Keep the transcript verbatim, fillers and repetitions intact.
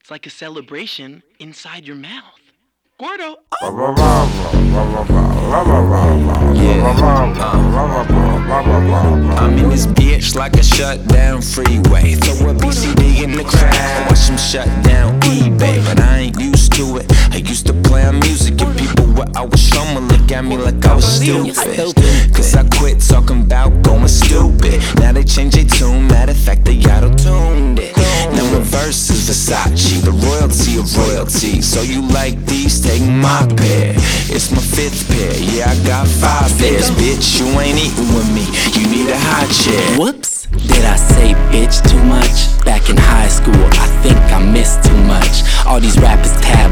It's like a celebration inside your mouth. Gordo. I'm in this bitch like a shutdown freeway. Throw a B C D in the crowd, watch them shut down eBay. But I ain't used to it. I used to play on music and people where I was from would look at me like I was stupid. Cause I quit talking about going stupid. Now they change their tune, matter of fact they auto-tuned it. Now my verse is Versace, the royalty of royalty. So you like these, take my pair. It's my fifth pair, yeah I got five pairs. Bitch, you ain't eating with me, you need a high chair. Whoops, did I say bitch too much? Back in high school, I think I missed too much. All these rappers tab